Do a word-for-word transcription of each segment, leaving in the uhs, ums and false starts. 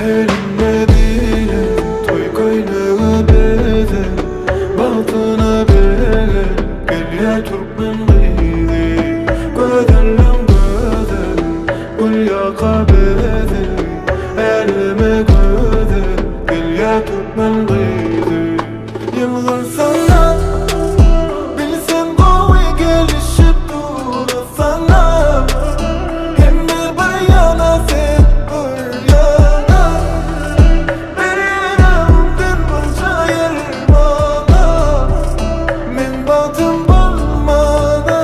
Elimle bile toy kaynağı beze Baltına bege gel ya Türkmen gıydi Göderlem göder gül yaka beze Elime göder gel ya Türkmen gıydi Yılgın sana bilsen koy gelişip duru sana Hem bir bayana sen gül yana Bir yerimden bulca yerim bana Men batım bulmadan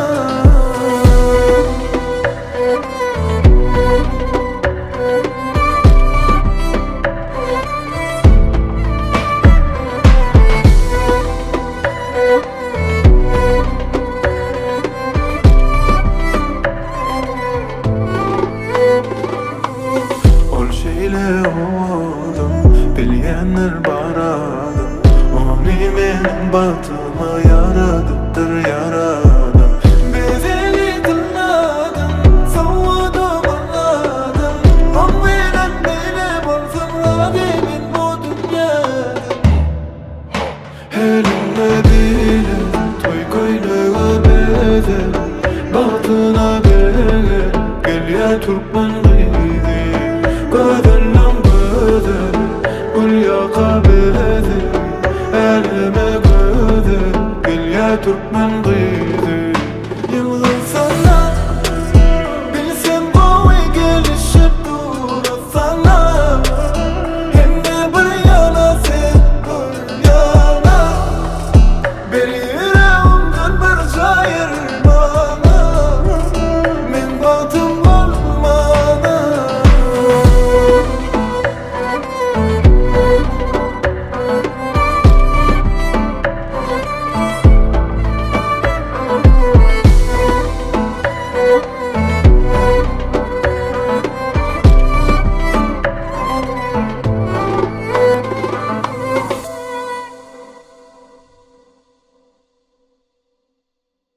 Ol şeyle oldum bilyenler baradım Onu benim batıma yaradıptır yaradım Bezeli tırnadım soğudum anladım On veren benim olsun rabimin bu dünyada Elimle bile toy kaynağı beze Batına bege gel ya Türkmen